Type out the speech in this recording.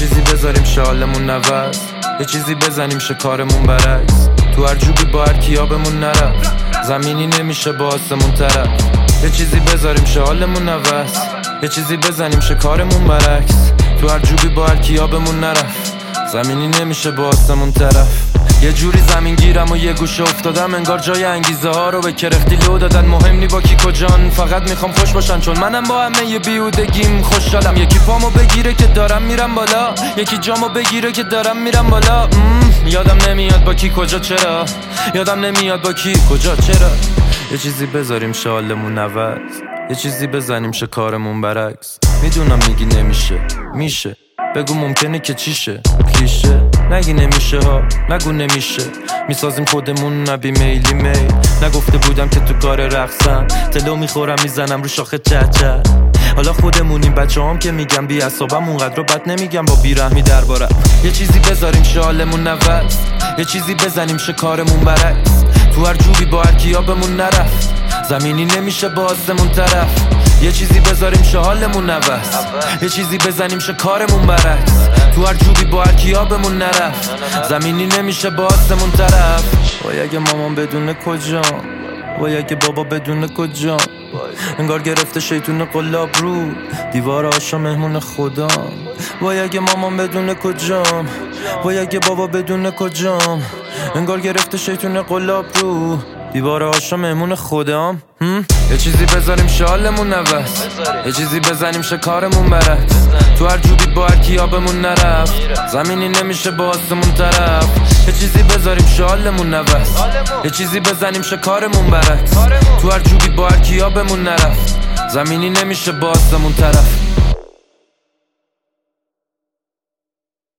چیزی بذاریم شالمون نوست، یه چیزی بزنیم شکارمون برعکس. تو هر جوبی با هر کیابمون نرفت، زمینی نمیشه با آسمون طرف. یه چیزی بذاریم شالمون نوست، یه چیزی بزنیم شکارمون برعکس. تو هر جوبی با هر کیابمون نرفت، زمینی نمیشه با آسمون طرف. یه جوری زمین گیرم و یه گوشه افتادم، انگار جای انگیزه ها رو به کرختی لو دادن. مهم نی با کی کجان، فقط میخوام خوش باشن، چون منم با همه یه بیهودگیم خوشحالم. یکی پامو بگیره که دارم میرم بالا، یکی جامو بگیره که دارم میرم بالا. یادم نمیاد با کی کجا چرا، یادم نمیاد با کی کجا چرا. یه چیزی بذاریم شالمون عوض، یه چیزی بزنیم شکارمون برعکس. میدونم میگی نمیشه، میشه، بگو ممکنه که چیشه. کلیشه نگی نمیشه ها، نگو نمیشه. میسازیم خودمون نبی میلی میل. نگفته بودم که تو کار رقصم، تلو میخورم میزنم رو شاخه چه چه. حالا خودمونیم بچه هم که میگم بی اصابم، اونقدر رو بد نمیگم با بیرحمی دربارم. یه چیزی بذاریم شالمون نوست، یه چیزی بزنیم شکارمون برعکس. تو هر جوبی با هر کیابمون نرفت، زمینی نمیشه با آسمون طرف. یه چیزی بذاریم شالمون نوست، یه چیزی بزنیم شکارمون برعکس. تو هر جوبی با هر کیابمون نرفت، زمینی نمیشه با آسمون طرف. وای اگه مامان بدونه کجام، وای اگه بابا بدونه کجام. انگار گرفته شیطون قلاب رو دیوار آشا مهمون خودم. وای اگه مامان بدونه کجام، وای اگه بابا بدونه کجام. انگار گرفته شیطون قلاب رو دیوار آشا مهمون خودم. یه چیزی بذاریم شالمون نوست، یه چیزی بزنیم شکارمون برعکس. تو هر جوبی با هر کیابمون نرفت، زمینی نمیشه با آسمون طرف. یه چیزی بذاریم شالمون نوست، یه چیزی بزنیم شکارمون برعکس. تو هر جوبی با هر کیابمون نرفت، زمینی نمیشه با آسمون طرف.